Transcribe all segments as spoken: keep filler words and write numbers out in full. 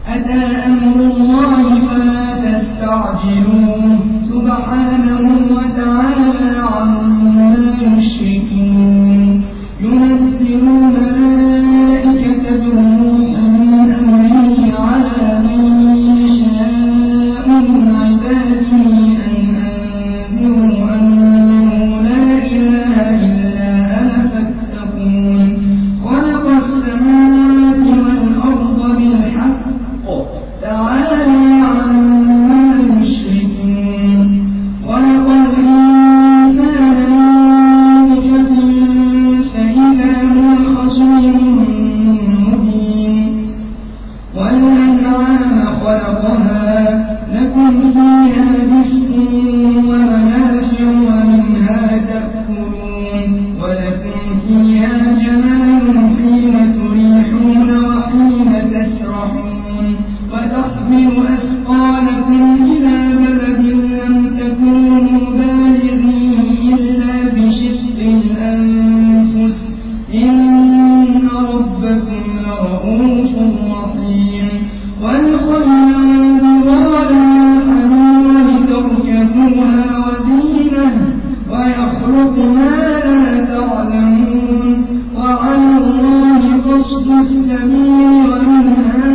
أتى أمر الله فلا تستعجلوه سبحانه وتعالى عما يشركون ينزل الملائكة بالروح من أمره على من يشاء من عباده أن أنذروا أنه لا إله إلا أنا فاتقون خلق السماوات والأرض بالحق تعالى عما يشركون خلق الإنسان من نطفة فإذا هو خصيم مبين والأنعام خلقها لكم فيها دفء ومنافع ومنها تأكلون ولكم فيها جمال حين تريحون وحين تسرحون وتحمل أثقالكم إلى بلد لم تكونوا بالغيه إلا بشق الأنفس إن ربكم لرؤوف رحيم والخيل والبغال والحمير لتركبوها وزينة ويخلق ما لا تعلمون وعلى الله قصد السبيل ومنها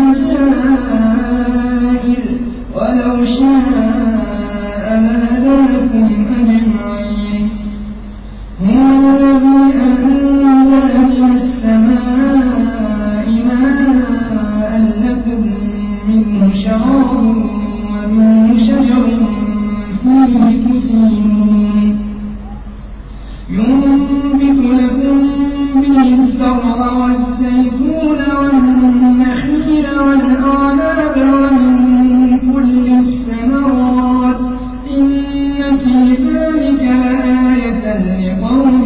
جائر ولو شاء لهداكم أجمعين هو الذي أنزل من السماء ماء لكم منه شراب ومنه شجر فيه تسيمون ينبت لكم به الزرع والزيتون والنخيل والأعناب ومن كل الثمرات إن في ذلك لآية لقوم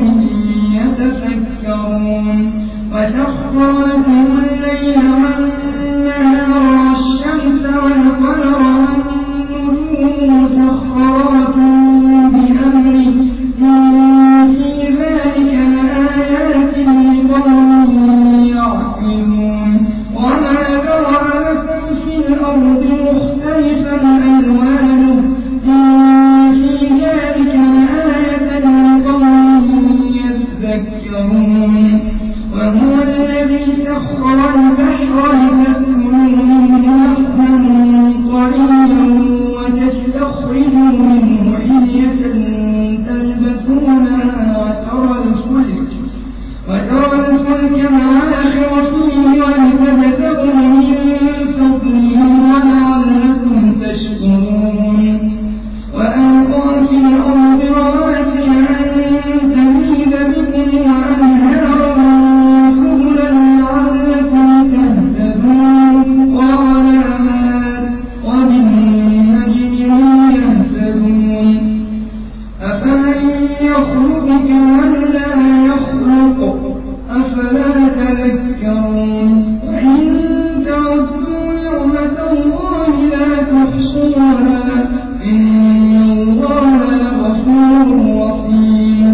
يتفكرون وسخر لكم الليل والنهار والشمس والقمر والنجوم مسخرات بأمره إن في ذلك لآيات لقوم يعقلون وما ذرأ لكم في الأرض مختلفا ألوانه إن في ذلك لآية لقوم يذكرون وهو الذي سخر البحر لتأكلوا منه لحما طريا وتستخرجوا منه حلية تلبسونها وترى الفلك وترى الفلك مواخر فيه ولتبتغوا من فضله ولعلكم تشكرون وألقى في الأرض رواسي أن تميد بكم وأنهارا سبلا لعلكم تهتدون وعلامات وبالنجم هم يهتدون أفمن يخلق كمن لا يخلق أفلا تذكرون وإن تعدوا نعمة الله لا تحصوها إن الله لغفور رحيم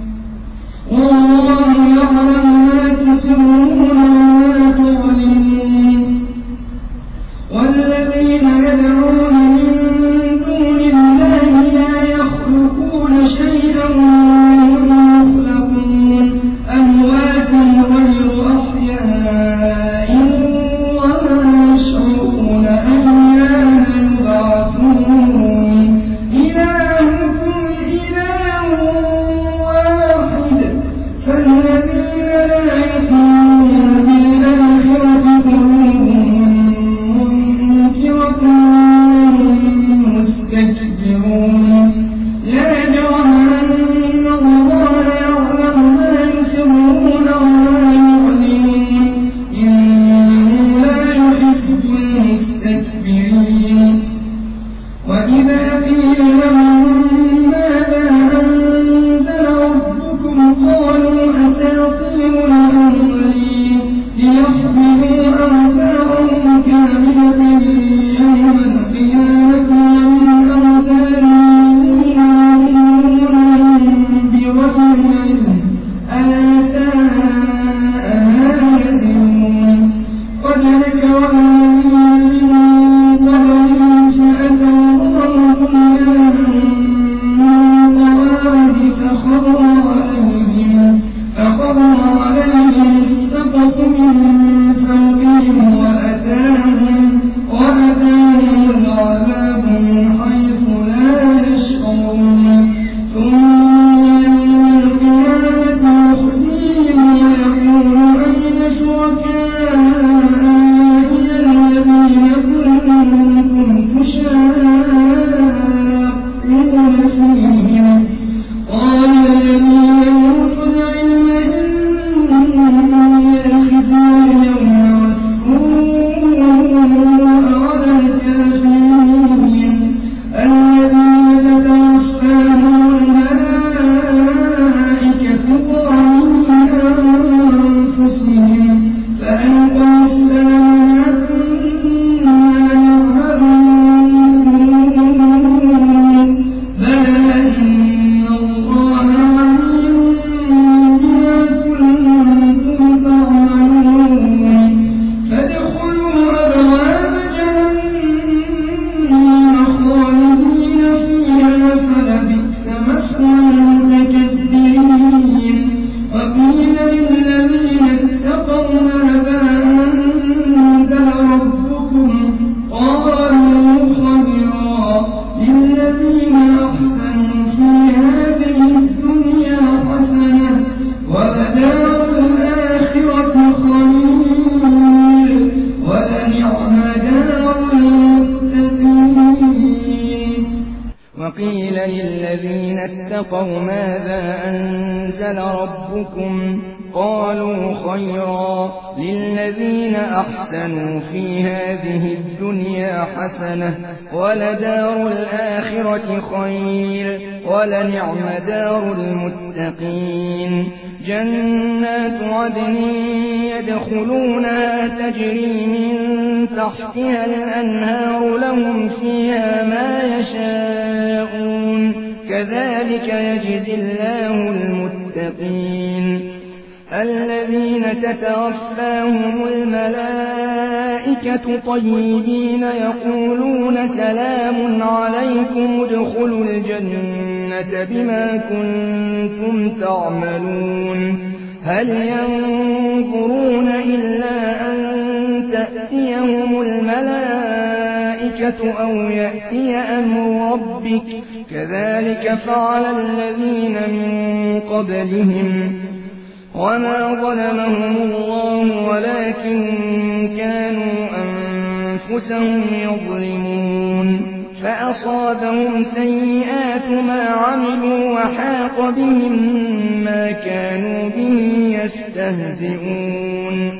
والله يعلم ما تسرون وما تعلنون والذين يدعون من دون الله لا يخلقون شيئا وهم يخلقون أموات غير أحياء وما يشعرون أيان يبعثون للذين اتقوا ماذا أنزل ربكم قالوا خيرا للذين أحسنوا في هذه الدنيا حسنة ولدار الآخرة خير ولنعم دار المتقين جنات عدن يدخلونها تجري من تحتها الأنهار لهم فيها ما يشاءون كذلك يجزي الله المتقين الذين تتوفاهم الملائكة طيبين يقولون سلام عليكم ادخلوا الجنة بما كنتم تعملون هل ينظرون إلا أن تأتيهم الملائكة أو يأتي أمر ربك كذلك فعل الذين من قبلهم وما ظلمهم الله ولكن كانوا أنفسهم يظلمون فأصابهم سيئات ما عملوا وحاق بهم ما كانوا به يستهزئون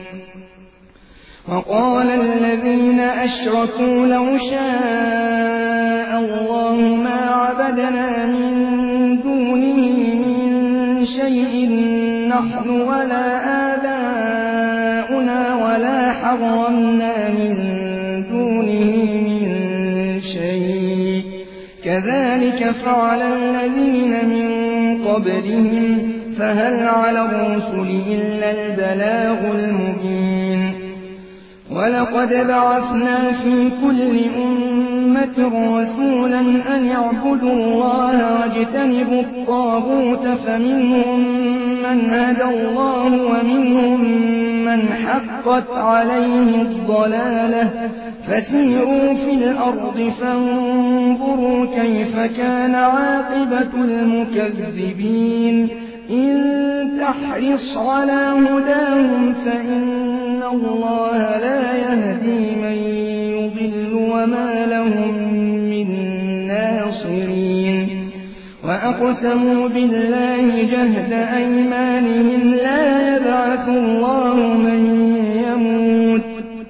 وقال الذين أشركوا لو شاء الله ما عبدنا من دونه من شيء نحن ولا آباؤنا ولا حرمنا من دونه من شيء كذلك فعل الذين من قبلهم فهل على الرسل إلا البلاغ المبين ولقد بعثنا في كل أمة رسولا أن اعبدوا الله واجتنبوا الطاغوت فمنهم من هدى الله ومنهم من حقت عليه الضلالة فسيروا في الأرض فانظروا كيف كان عاقبة المكذبين إن تحرص على هداهم فإن الله لا يهدي من يضل وما لهم من ناصرين وأقسموا بالله جهد أيمانهم لا يبعث الله من يموت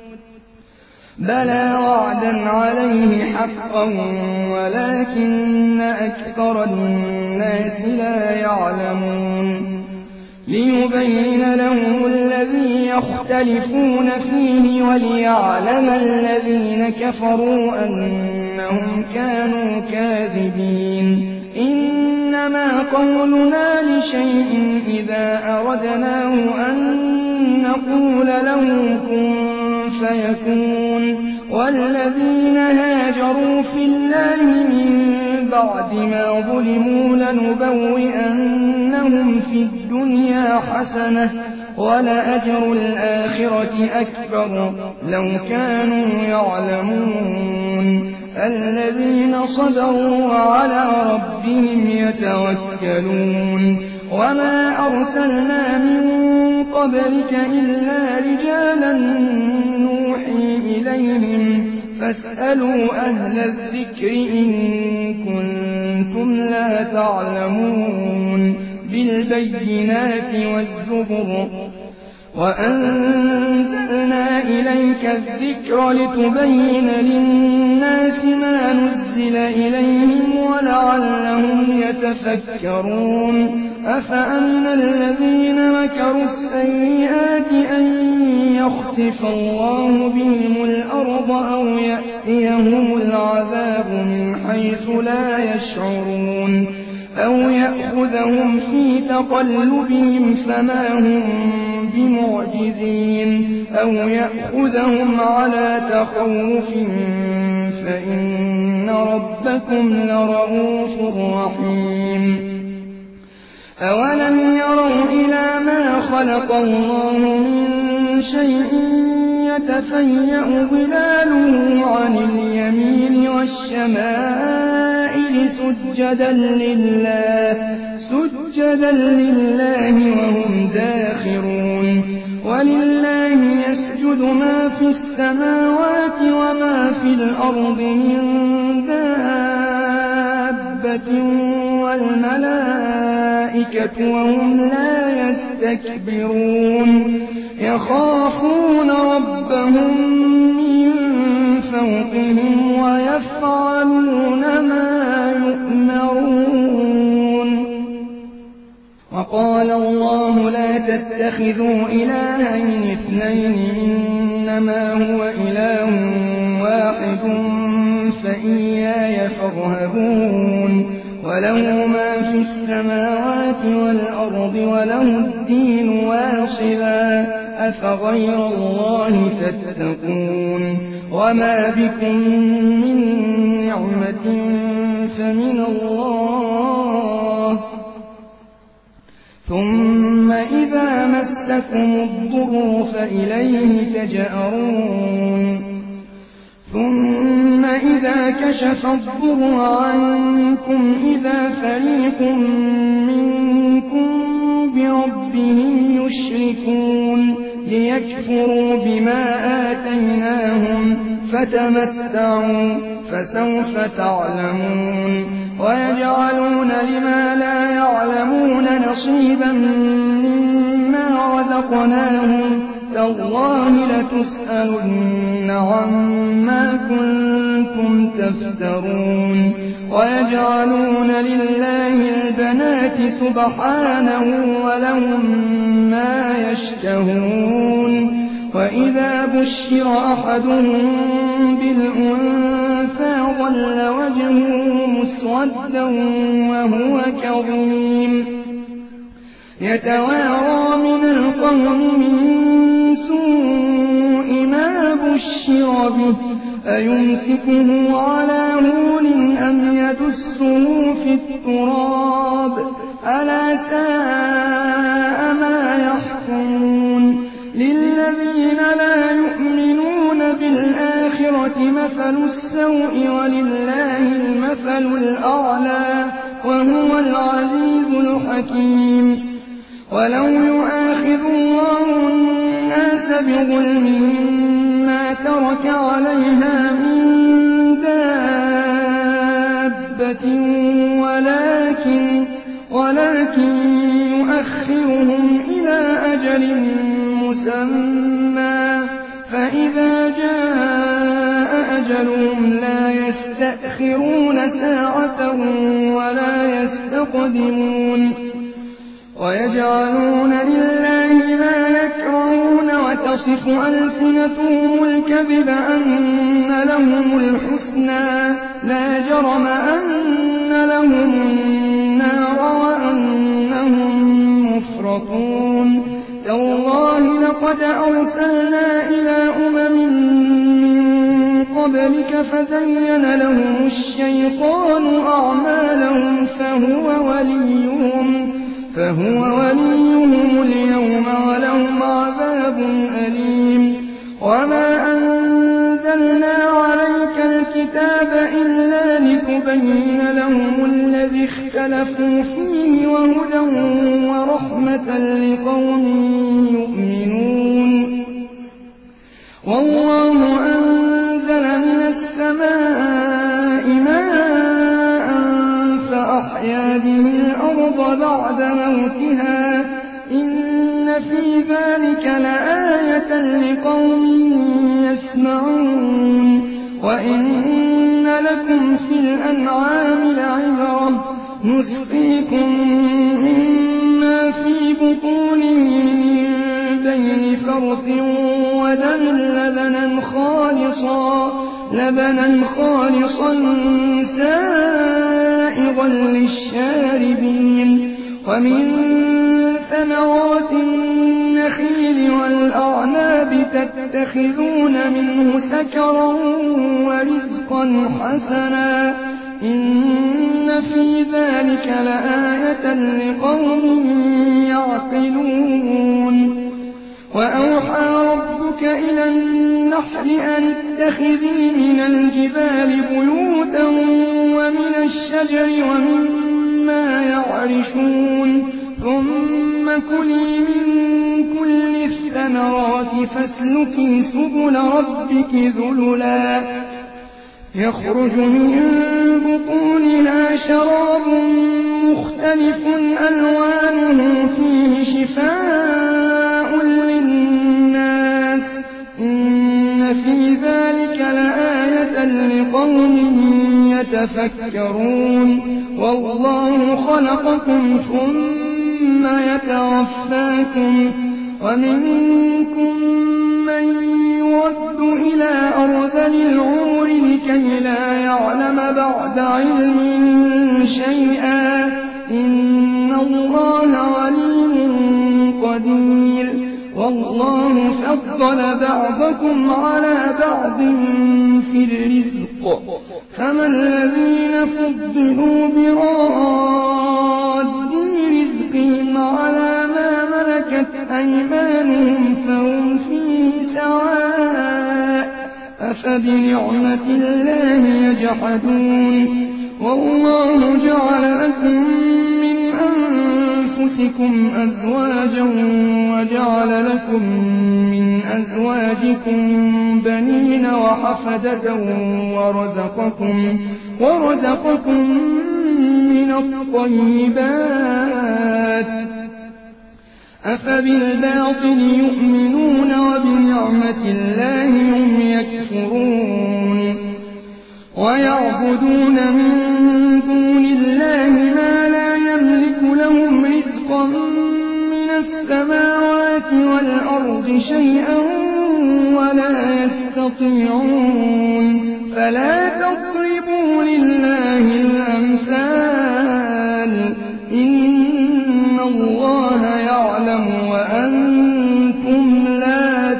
بلى وعدا عليه حقا ولكن أكثر الناس لا يعلمون ليبين لهم الذي يختلفون فيه وليعلم الذين كفروا أنهم كانوا كاذبين إنما قولنا لشيء إذا أردناه أن نقول له كن فيكون والذين هاجروا في الله من بعد ما ظلموا لنبوئنهم في الدنيا حسنة ولأجر الآخرة أكبر لو كانوا يعلمون الذين صبروا وعلى ربهم يتوكلون وما أرسلنا من قبلك إلا رجالا نوحي إليهم فاسألوا أهل الذكر إن كنتم لا تعلمون بالبينات والزبر وأنزلنا إليك الذكر لتبين للناس ما نزل إليهم ولعلهم يتفكرون أفأمن الذين مكروا السيئات أن يخسف الله بهم الأرض أو يأتيهم العذاب من حيث لا يشعرون أو يأخذهم في تقلبهم فما هم بمعجزين أو يأخذهم على تخوف فإن ربكم لرؤوف رحيم أولم يروا إلى ما خلق الله من شيء يتفيأ ظلاله عن اليمين والشمائل سجدا لله سجدا لله وهم داخرون ولله يسجد ما في السماوات وما في الأرض من دابة دَابَّةٍ وَالْمَلَائِكَةُ وَهُمْ لَا يَسْتَكْبِرُونَ يَخَافُونَ رَبَّهُم مِّن فَوْقِهِمْ وَيَفْعَلُونَ مَا يُؤْمَرُونَ وَقَالَ اللَّهُ لَا تَتَّخِذُوا إِلَٰهَيْنِ اثْنَيْنِ إِنَّمَا هُوَ إِلَٰهٌ وَاحِدٌ فَإِيَّايَ فَارْهَبُونِ وَلَهُ مَا فِي السَّمَاوَاتِ وَالْأَرْضِ وَلَهُ الدِّينُ وَاصِبًا أَفَغَيْرَ اللَّهِ تَتَّقُونَ وَمَا بِكُم مِّن نِّعْمَةٍ فَمِنَ اللَّهِ ثُمَّ إِذَا مَسَّكُمُ الضُّرُّ فَإِلَيْهِ تَجْأَرُونَ ثُمَّ إِذَا كَشَفَ الضُّرَّ عَنكُمْ إِذَا فَرِيقٌ مِّنكُم بِرَبِّهِمْ يُشْرِكُونَ لِيَكْفُرُوا بِمَا آتَيْنَاهُمْ فَتَمَتَّعُوا فَسَوْفَ تَعْلَمُونَ وَيَجْعَلُونَ لِمَا لَا يَعْلَمُونَ نَصِيبًا مِّمَّا رَزَقْنَاهُمْ تَاللَّهِ لَتُسْأَلُنَّ عَمَّا كُنتُمْ تَفْتَرُونَ وَيَجْعَلُونَ لِلَّهِ الْبَنَاتِ سُبْحَانَهُ وَلَهُم مَّا يَشْتَهُونَ وَإِذَا بُشِّرَ أَحَدُهُم بِالْأُنثَىٰ ظَلَّ وَجْهُهُ مُسْوَدًّا وَهُوَ كَظِيمٌ يَتَوَارَىٰ مِنَ الْقَوْمِ مِن سُوءِ مَا بُشِّرَ بِهِ أَيُمْسِكُهُ عَلَىٰ هُونٍ أَمْ يَدُسُّهُ فِي التُّرَابِ أَلَا سَاءَ مَا يَحْكُمُونَ لِلَّذِينَ لَا يُؤْمِنُونَ بِالْآخِرَةِ مَثَلُ السَّوْءِ وَلِلَّهِ الْمَثَلُ الْأَعْلَىٰ وَهُوَ الْعَزِيزُ الْحَكِيمُ وَلَوْ يُؤَاخِذُ اللَّهُ النَّاسَ بِظُلْمِهِم مَّا تَرَكَ عَلَيْهَا مِن دَابَّةٍ وَلَٰكِن وَلَٰكِن يُؤَخِّرُهُمْ إِلَىٰ أَجَلٍ مُّسَمًّى فَإِذَا جَاءَ أَجَلُهُمْ لَا يَسْتَأْخِرُونَ سَاعَةً وَلَا يَسْتَقْدِمُونَ وَيَجْعَلُونَ لِلَّهِ مَا يَكْرَهُونَ وَتَصِفُ أَلْسِنَتُهُمُ الْكَذِبَ أَنَّ لَهُمُ الْحُسْنَىٰ لَا جَرَمَ أَنَّ لَهُمُ النَّارَ وَأَنَّهُم مُّفْرَطُونَ تَاللَّهِ لَقَدْ أَرْسَلْنَا إِلَىٰ أُمَمٍ مِّن قَبْلِكَ فَزَيَّنَ لَهُمُ الشَّيْطَانُ أَعْمَالَهُمْ فَهُوَ وَلِيُّهُمْ فهو وليهم اليوم ولهم عذاب أليم وما أنزلنا عليك الكتاب إلا لتبين لهم الذي اختلفوا فيه وهدى ورحمة لقوم يؤمنون والله أنزل من السماء ماء فأحيا به الأرض بعد موتها إن في ذلك لآية لقوم يسمعون وإن لكم في الأنعام لعبرة نسقيكم مما في بطونه من بين فرث ودم لبنا خالصا لبنا خالصا سائغا للشاربين ومن ثمرات النخيل والأعناب تتخذون منه سكرا ورزقا حسنا إن في ذلك لآية لقوم يعقلون وأوحى ربك إلى النحل أن اتخذي من الجبال بيوتا ومن الشجر ومما يعرشون ثم كلي من كل الثمرات فاسلكي سبل ربك ذللا يخرج من بطونها فيها شراب مختلف ألوانه فيه شفاء للناس إن في ذلك لآية لقوم يتفكرون والله خلقكم ثم يتوفاكم ومنكم من يرد إلى أرذل العمر لكي لا يعلم بعد علم شيئا إن الله عليم قدير والله فضل بعضكم على بعض في الرزق فما الذين فضلوا براد رزقهم على ما ملكت أيمانهم فهم فيه سواء أفبنعمة الله يجحدون والله جعل لكم من أنفسكم أزواجا وجعل لكم من أزواجكم بنين وحفدة ورزقكم, ورزقكم من الطيبات أفبالباطل يؤمنون وبنعمة الله هم يكفرون ويعبدون من دون الله ما لا يملك لهم رزقا من السماوات والأرض شيئا ولا يستطيعون فلا تضربوا لله الأمثال إن الله يعلم وأنتم لا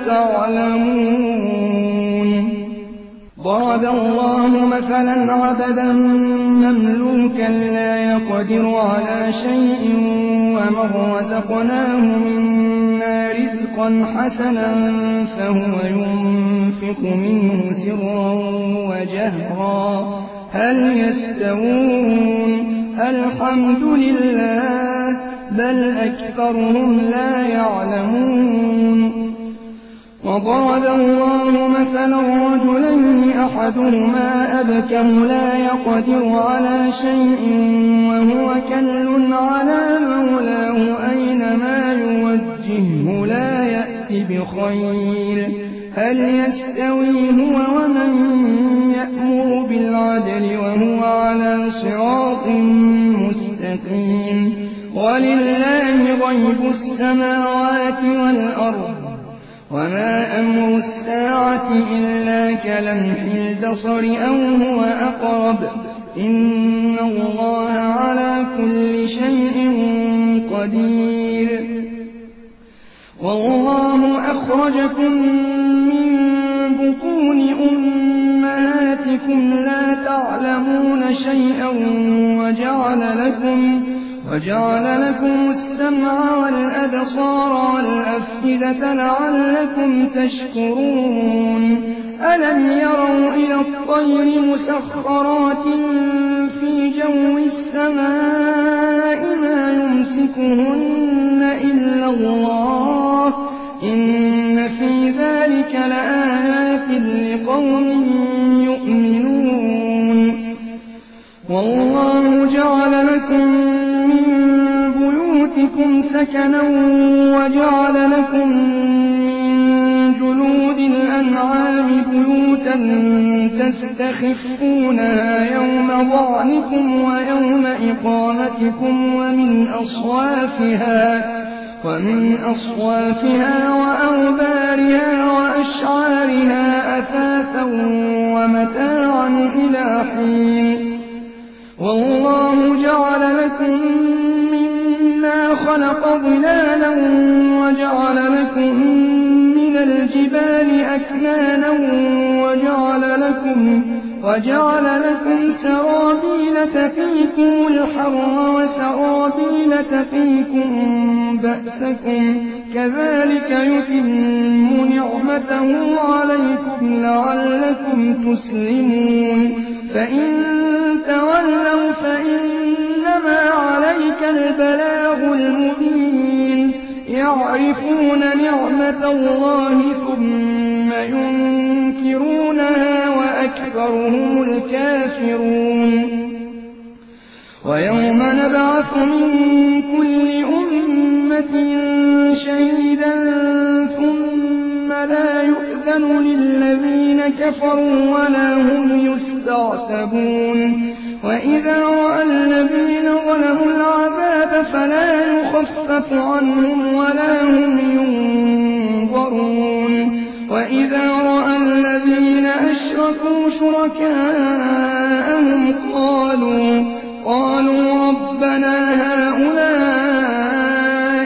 تعلمون ضرب الله مثلا عبدا مملوكا لا يقدر على شيء ومن رزقناه منا رزقا حسنا فهو ينفق منه سرا وجهرا هل يستوون الحمد لله بل أكثرهم لا يعلمون وضرب الله مثلا رجلين أحدهما أبكم لا يقدر على شيء وهو كل على مولاه أينما يوجهه لا يأتي بخير هل يستوي هو ومن يأمر بالعدل وهو على صراط مستقيم ولله غيب السماوات والأرض وما أمر الساعة إلا كلمح البصر أو هو أقرب إن الله على كل شيء قدير والله أخرجكم من بطون أمهاتكم لا تعلمون شيئا وجعل لكم وجعل لكم السمع والأبصار والأفئدة لعلكم تشكرون ألم يروا إلى الطير مسخرات في جو السماء ما يمسكهن إلا الله إن في ذلك لآيات لقوم يؤمنون والله جعل لكم سكنا وجعل لكم من جلود الأنعام بيوتا تستخفونها يوم ظعنكم ويوم إقامتكم ومن أصوافها ومن أصوافها وأوبارها وأشعارها أثاثا ومتاعا إلى حين والله جعل لكم خلق ظلالا وجعل لكم من الجبال أكنانا وجعل لكم, وجعل لكم سرابيل تقيكم الحر وسرابيل تقيكم بأسكم كذلك يتم نعمته عليكم لعلكم تسلمون فإن تولوا فإنما عليك البلاغ المبين يعرفون نعمة الله ثم ينكرونها وأكثرهم الكافرون ويوم نبعث من كل أمة شهيدا ثم لا يؤذن للذين كفروا ولا هم يستعتبون وإذا رأى الذين ظلموا العذاب فلا يخفف عنهم ولا هم ينظرون وإذا رأى الذين أشركوا شركاءهم قالوا قالوا ربنا هؤلاء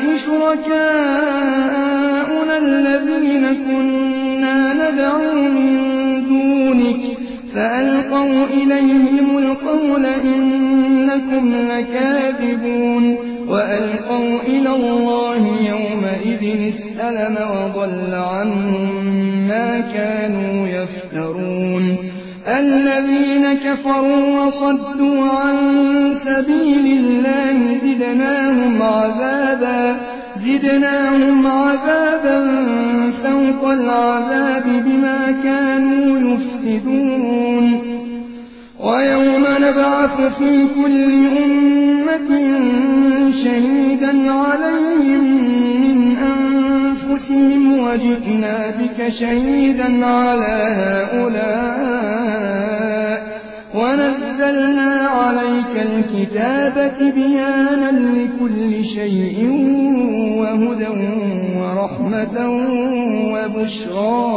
شركاؤنا الذين كنا ندعو من دونك فألقوا إليهم القول إنكم لكاذبون وألقوا إلى الله يومئذ السلم وضل عنهم ما كانوا يفترون الذين كفروا وصدوا عن سبيل الله زدناهم عذابا زدناهم عذابا فوق العذاب بما كانوا يفسدون ويوم نبعث في كل أمة شهيدا عليهم من أنفسهم وجئنا بك شهيدا على هؤلاء ونزلنا عليك الكتاب بيانا لكل شيء وهدى ورحمة وبشرى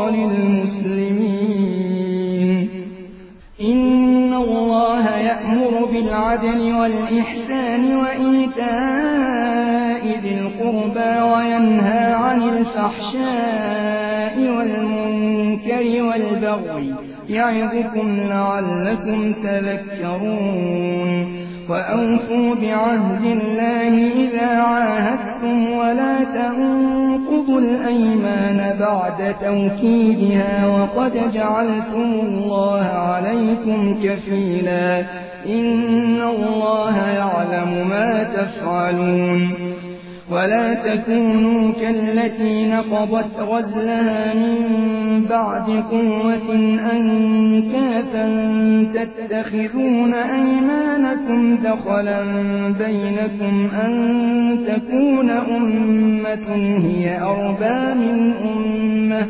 للمسلمين إن الله يأمر بالعدل والإحسان وإيتاء ذي القربى وينهى عن الفحشاء والمنكر والبغي يعظكم لعلكم تذكرون وأوفوا بعهد الله إذا عاهدتم ولا تنقضوا الأيمان بعد توكيدها وقد جعلتم الله عليكم كفيلا إن الله يعلم ما تفعلون ولا تكونوا كالتي نقضت غزلها من بعد قوة أنكاثا تتخذون أيمانكم دخلا بينكم أن تكون أمة هي أربى من أمة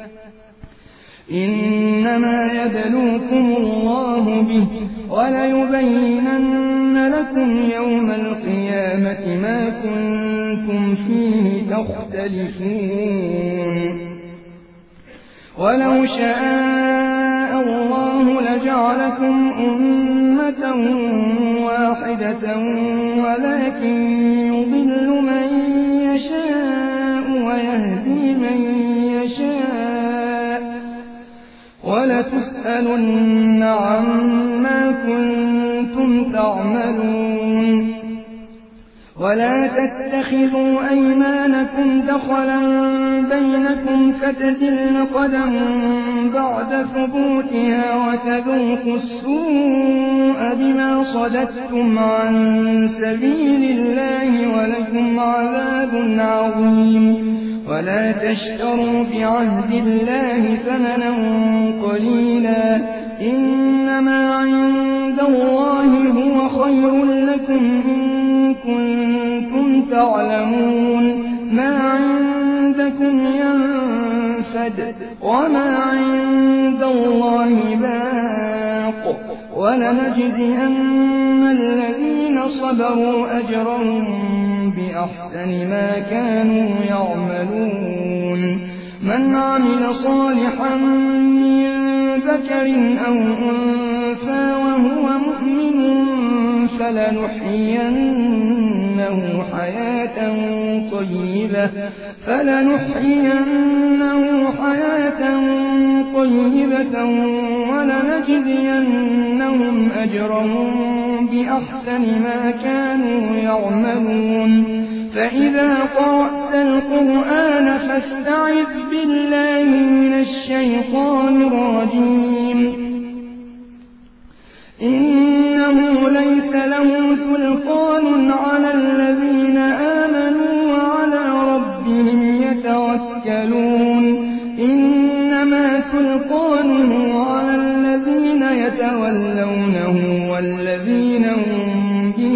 إنما يبلوكم الله به وليبينن لكم يوم القيامة ما كنتم فيه تختلفون ولو شاء الله لجعلكم أمة واحدة ولكن يضل من يشاء ويهدي من يشاء ولتسألن عما كنتم تعملون ولا تتخذوا أيمانكم دخلا بينكم فتزل قدم بعد ثبوتها وتذوقوا السوء بما صددتم عن سبيل الله ولكم عذاب عظيم ولا تشتروا بعهد الله ثمنا قليلا إنما عند الله هو خير لكم إن كنتم تعلمون ما عندكم ينفد وما عند الله باق ولنجزين الذين صبروا أجرهم بأحسن ما كانوا يعملون من عمل صالحا من ذكر أو أنثى وهو مؤمن فلنحيينه حياة طيبة فلنحيينه حياة طيبة ولنجزينهم أجرهم بأحسن ما كانوا يعملون فإذا قرأت القرآن فاستعذ بالله من الشيطان الرجيم إنه ليس له سلطان على الذين آمنوا وعلى ربهم يتوكلون إنما سلطانه على الذين يتولونه والذين هم به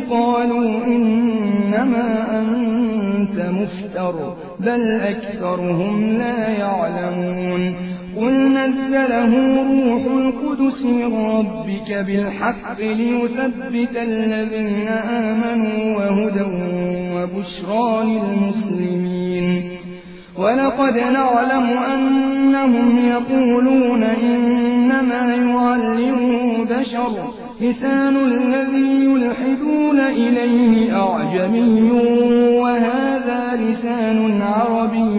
قالوا إنما أنت مفتر بل أكثرهم لا يعلمون قل نزله روح القدس من ربك بالحق ليثبت الذين آمنوا وهدى وبشرى للمسلمين ولقد نعلم أنهم يقولون إنما يعلمه بشر لسان الذي يلحدون إليه أعجمي وهذا لسان عربي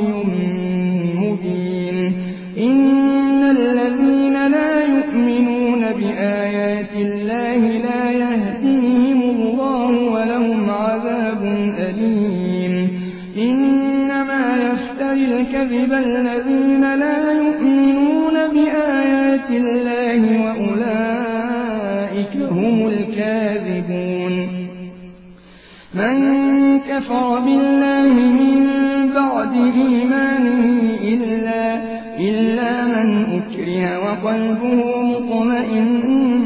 مبين إن الذين لا يؤمنون بآيات الله لا يهديهم الله ولهم عذاب أليم إنما يفتري الكذب الذين لا يؤمنون بآيات الله وأولئك هم الكاذبون من كفر بالله من بعد إيمانه إلا, إلا من أكره وقلبه مطمئن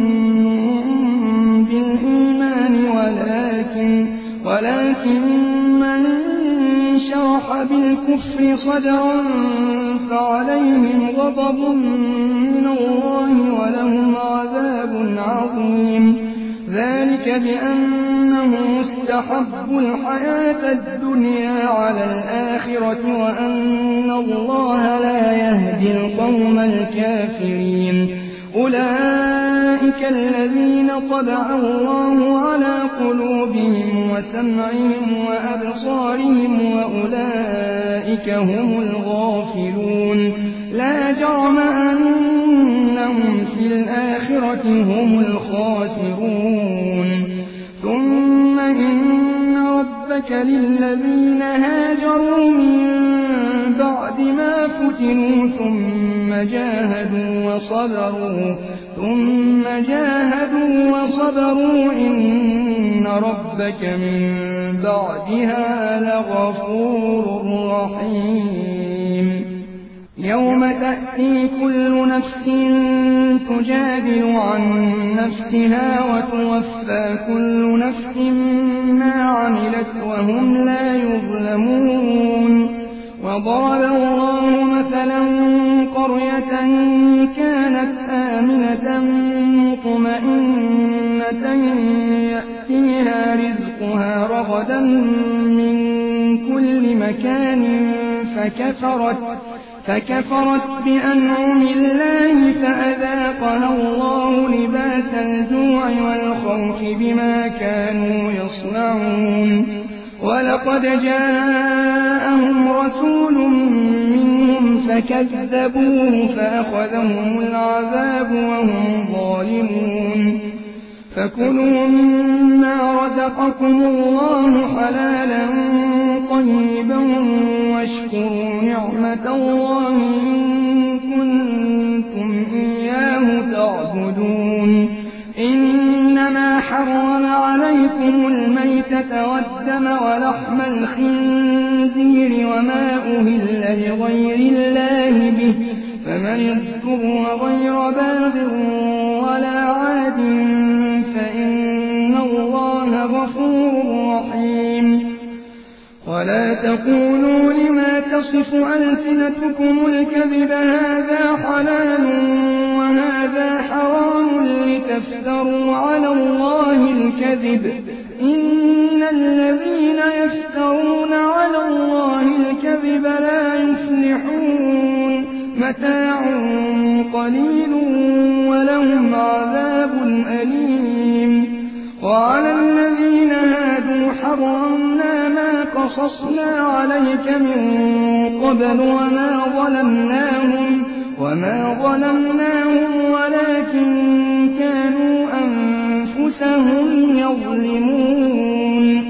بالإيمان ولكن, ولكن من شرح بالكفر صدرا فعليهم غضب من الله ولهم عذاب عظيم ذلك بأنهم استحبوا الحياة الدنيا على الآخرة وأن الله لا يهدي القوم الكافرين أولئك الذين طبع الله على قلوبهم وسمعهم وأبصارهم وأولئك هم الغافلون لا جرم أنهم في الآخرة هم الخاسرون ثم إن ربك للذين هاجروا من بعد ما فتنوا ثم جاهدوا وصبروا ثم جاهدوا وصبروا إن ربك من بعدها لغفور رحيم يوم تأتي كل نفس تجادل عن نفسها وتوفى كل نفس ما عملت وهم لا يظلمون وضرب الله مثلا قرية كانت آمنة مطمئنة يأتيها رزقها رغدا من كل مكان فكفرت فكفرت بأنعم الله فأذاقها الله لباس الجوع والخوف بما كانوا يصنعون ولقد جاءهم رسول منهم فكذبوه فأخذهم العذاب وهم ظالمون فكلوا مما رزقكم الله حلالا طيبا واشكروا نعمة الله إن كنتم إياه تعبدون إنما حرم عليكم الميتة والدم ولحم الخنزير وما أهل لغير الله به فمن اضطر غير باغ ولا عاد فإن الله غفور رحيم ولا تقولوا لما تصف ألسنتكم الكذب هذا حلال وهذا حرام لتفتروا على الله الكذب إن الذين يفترون على الله الكذب لا يفلحون متاع قليل ولهم عذاب أليم وعلى الذين هادوا حرمنا ما قصصنا عليك من قبل وما ظلمناهم وما ظلمناهم ولكن كانوا أنفسهم يظلمون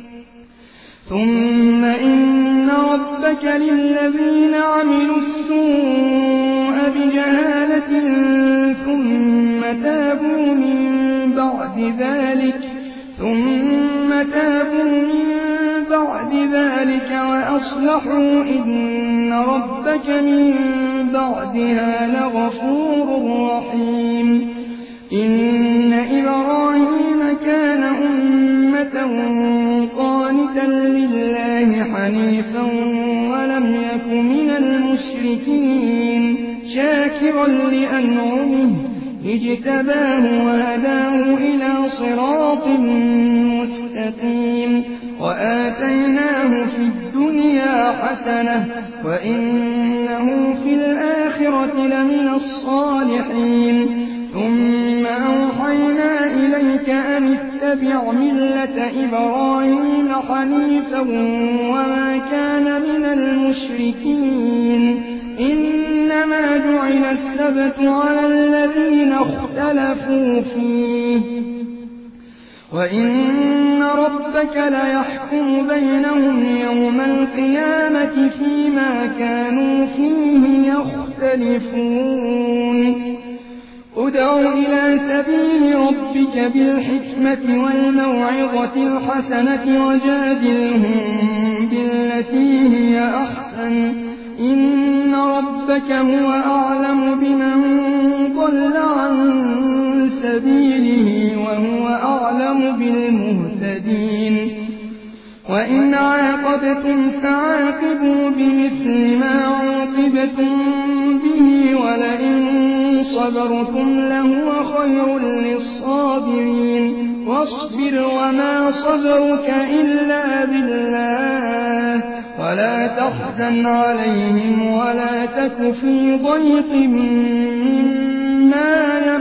ثم إن ربك للذين عملوا السوء بجهالة ثم تابوا من بعد ذلك ثم تابوا من بعد ذلك وأصلحوا إن ربك من بعدها لغفور رحيم إن إبراهيم كان أمة قانتا لله حنيفا ولم يك من المشركين شاكرا لأنعمه اجتباه وهداه إلى صراط مستقيم وآتيناه في الدنيا حسنة وإنه في الآخرة لمن الصالحين ثم أوحينا إليك أن اتبع ملة إبراهيم حنيفا وما كان من المشركين إنما جعل السبت على الذين اختلفوا فيه وإن ربك ليحكم بينهم يوم القيامة فيما كانوا فيه يختلفون ادع إلى سبيل ربك بالحكمة والموعظة الحسنة وجادلهم بالتي هي أحسن إن ربك هو أعلم بمن ضل عن سبيله وهو أعلم بالمهتدين وإن عاقبتم فعاقبوا بمثل ما عوقبتم به ولئن صبرتم لهو خير للصابرين واصبر وما صبرك إلا بالله ولا تحزن عليهم ولا تك في ضيق مما